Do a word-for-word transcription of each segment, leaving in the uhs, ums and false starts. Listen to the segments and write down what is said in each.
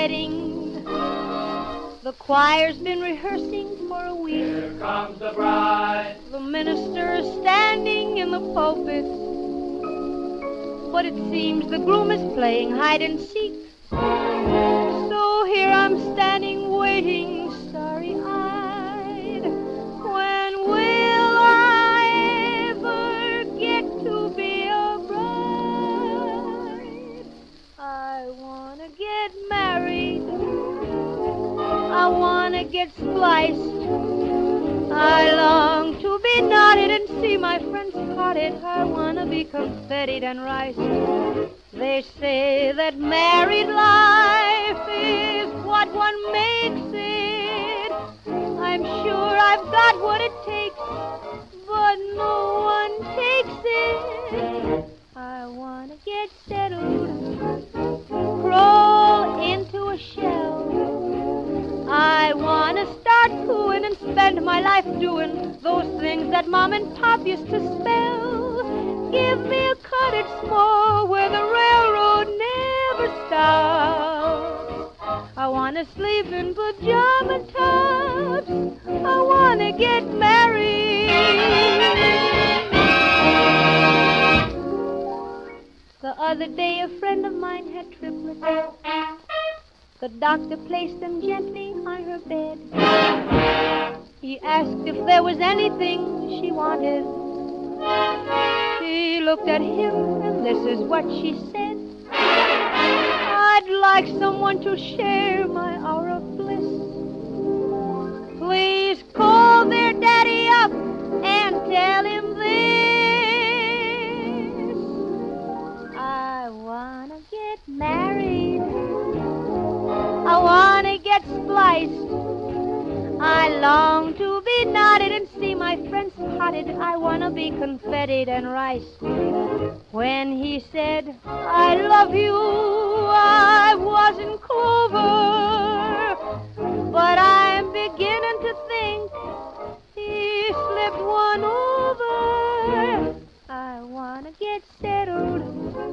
wedding. The choir's been rehearsing for a week. Here comes the bride. The minister is standing in the pulpit, but it seems the groom is playing hide and seek. So here I'm standing waiting, starry-eyed. When will I ever get to be a bride? I wanna get married, I wanna get spliced, I long to be knotted and see my friends parted. I wanna be confettied and rice. They say that married life is what one makes it. I'm sure I've got what it takes, but no one takes it. I wanna get settled, crawl into a shell. I wanna start cooing and spend my life doing those things that Mom and Pop used to spell. Give me a cottage small where the railroad never stops. I wanna sleep in pajama tops. I wanna get married. The other day a friend of mine had triplets. The doctor placed them gently on her bed. He asked if there was anything she wanted. She looked at him, and this is what she said. I'd like someone to share my hour of bliss. Please call their daddy up and tell him this. I wanna get married, I wanna get spliced, I long to be knotted and see my friends potted. I wanna be confettied and rice. When he said, I love you, I wasn't clover, but I'm beginning to think he slipped one over. I wanna get settled,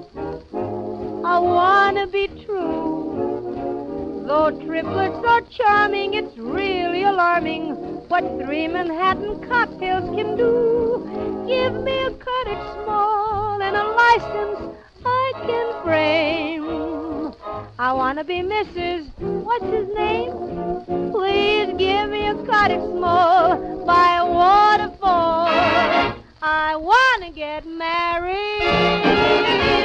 I wanna be true. Though triplets are charming, it's really alarming what three Manhattan cocktails can do. Give me a cottage small and a license I can frame. I want to be Missus What's his name? Please give me a cottage small by a waterfall. I want to get married.